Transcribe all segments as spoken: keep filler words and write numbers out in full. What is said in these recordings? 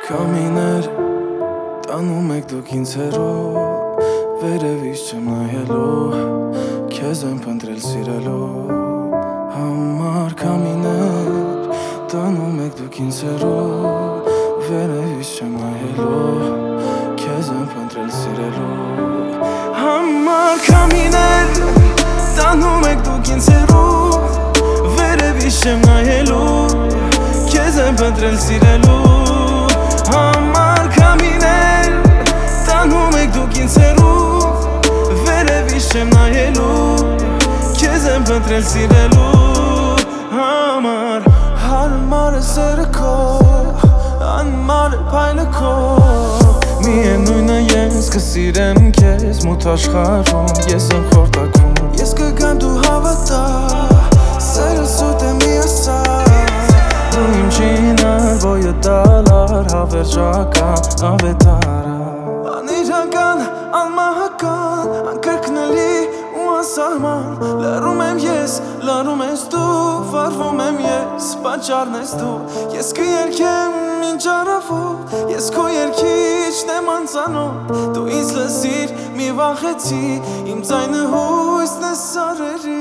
Քամիներ տանում եք դուք ինձ հեռու, վերևից չեմ նայելու, քեզ եմ փնտրել սիրելու համար։ Քամիներ տանում եք դուք ինձ հեռու, վերևից չեմ նայելու, քեզ եմ փնտրել սիրելու համար։ Քամիներ տանում եք դուք ինձ հեռու, վերևից չեմ նայելու, քեզ եմ փնտրել սիրելու համար։ Քամիներ տանում եք դուք ինձ հեռու, վերևից չեմ նայելու, քեզ եմ փնտրել սիրելու համար։ Հարմար է սերը քո, անմար է փայլը քո, միևնույն է ես կսիրեմ քեզ մութ աշխարհում, ես եմ խորտակվում, ես կգամ դու հավատա, սերը սուտ է միասար, դու իմ չինար ոյը դալար հավերժական ավետարա, անիրական, անմահական, անկրկնելի ու անսահման, լռում եմ ես, լռում ես դու, վարվում եմ ես, պատճառն ես դու, ես կերքեմ մինչ առավոտ, ես քո երգիչն եմ անծանոթ, դու ինձ լսիր, մի վախեցի, իմ ձայնը հույսն է սարերի։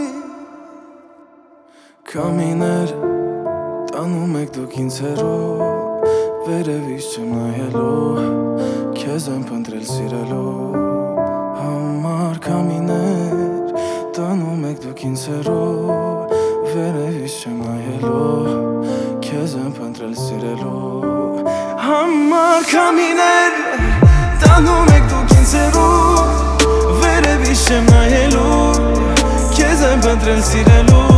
Քամիներ տանում եք դուք ինձ հեռու, վերևից չեմ նայելու, քեզ եմ փնտրել սիրելու համար։ Քամիներ տանում եք դուք ինձ հեռու, վերևից չեմ նայելու, քեզ եմ փնտրել սիրելու համար։ Քամիներ տանում եք դուք ինձ հեռու, վերևից չեմ նայելու, քեզ եմ փնտրել սիրելու